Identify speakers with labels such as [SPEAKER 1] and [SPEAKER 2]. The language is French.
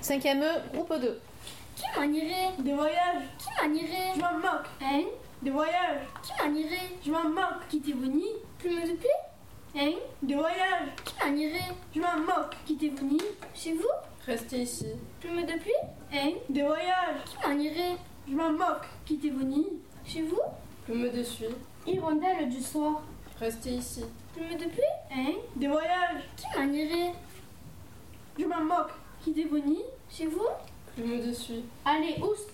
[SPEAKER 1] 5e E, groupe 2.
[SPEAKER 2] Qui m'en irait?
[SPEAKER 3] Des voyages.
[SPEAKER 2] Qui m'en irait?
[SPEAKER 3] Je m'en moque.
[SPEAKER 2] Hein?
[SPEAKER 3] Des voyages.
[SPEAKER 2] Qui m'en irait?
[SPEAKER 3] Je m'en moque.
[SPEAKER 2] Qui t'est venu? Plume de pluie? Hein?
[SPEAKER 3] Des voyages.
[SPEAKER 2] Qui m'en irait?
[SPEAKER 3] Je m'en moque.
[SPEAKER 2] Qui t'est venu? Chez vous?
[SPEAKER 4] Restez ici.
[SPEAKER 2] Plume de pluie? Hein?
[SPEAKER 3] Des voyages.
[SPEAKER 2] Qui m'en irait?
[SPEAKER 3] Je m'en moque.
[SPEAKER 2] Qui t'est venu? Chez vous?
[SPEAKER 4] Plume de suie.
[SPEAKER 2] Hirondelle du soir.
[SPEAKER 4] Restez ici.
[SPEAKER 2] Plume de pluie? Hein?
[SPEAKER 3] Des voyages.
[SPEAKER 2] Qui m'en irait?
[SPEAKER 3] Je m'en moque.
[SPEAKER 2] Qui t'est venu? Chez vous?
[SPEAKER 4] Plume de suie.
[SPEAKER 2] Allez, oust!